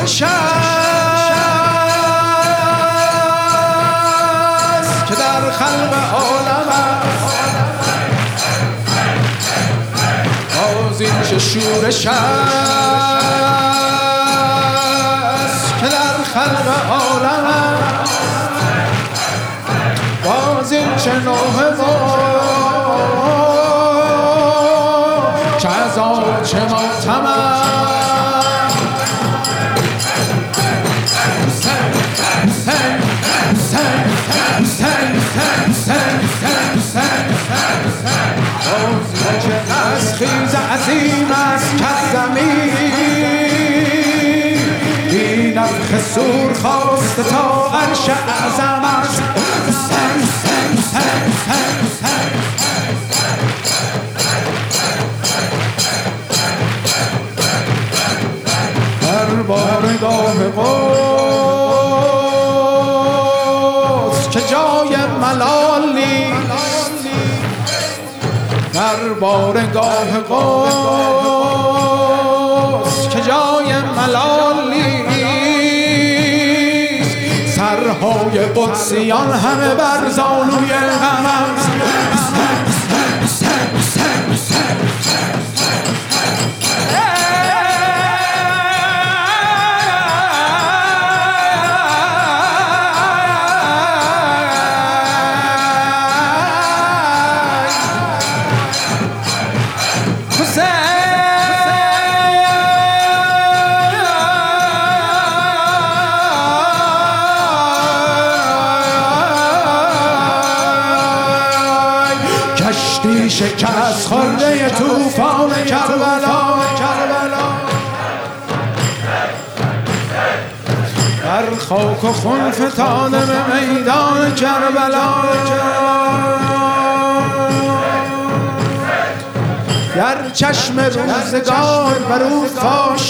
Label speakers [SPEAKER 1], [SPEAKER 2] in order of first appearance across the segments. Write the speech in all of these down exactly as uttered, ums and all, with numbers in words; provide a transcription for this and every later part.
[SPEAKER 1] شورش است که در خلق عالم است. باز این چه شورش است که در خلق عالم است. باز این چه نوحه و چه عذاب چه ماتم است. خیز عظیم است که زمین بی نفخ صور خواسته تا عرش اعظم است. در بارگاه قدس که جای ملال نیست، در بارگاه قدس که جای ملال نیست. سرهای قدسیان همه بر زانوی غم است. کشتی شکست خورده طوفان کربلا، در خاک و خون فتاده به میدان کربلا. گر چشم روزگار بر او فاش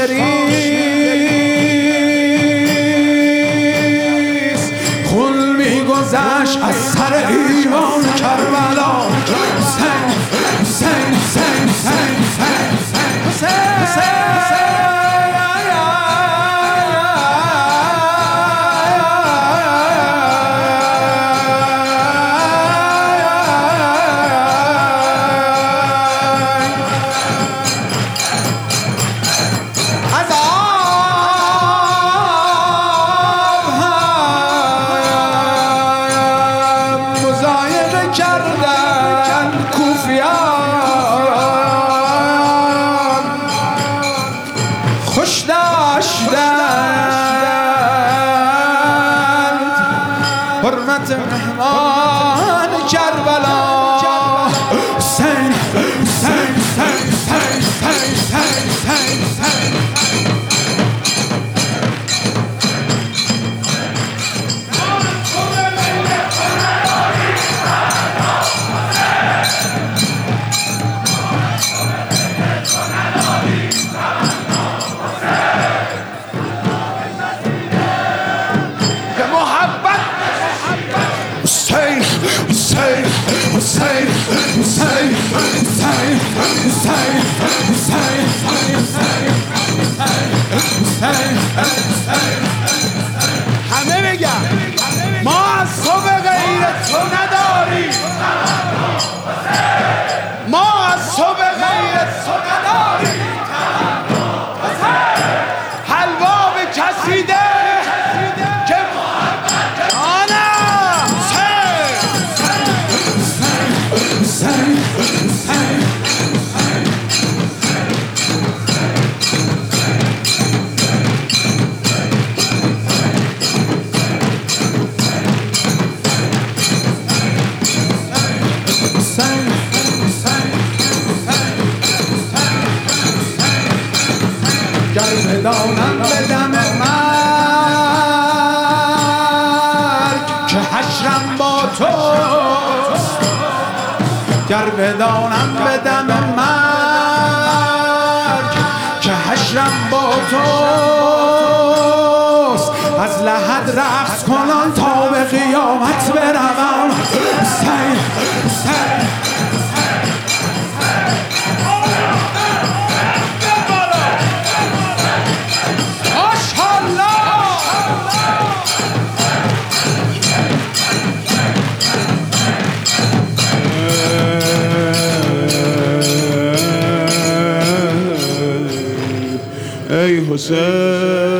[SPEAKER 1] می‌گریست، خون می‌گذشت از سر ایوان کربلا. حسین حسین حسین حسین حسین حسین خوش داشتند حرمت مهمان کربلا. حسین حسین حسین حسین حسین حسین Hussein, Hussein, Hussein, Hussein, Hussein, Hussein, Hussein. همه بگم ما از تو به غیر تو نداریم، ما از تو به غیر تو نداریم. حلوا به کسی ده که گر بدانم به دم مرگ که حشرم با توست، گر بدانم به دم مرگ که حشرم با توست، از لحد رقص کنان تا به قیامت بروم. حسین حسین حسین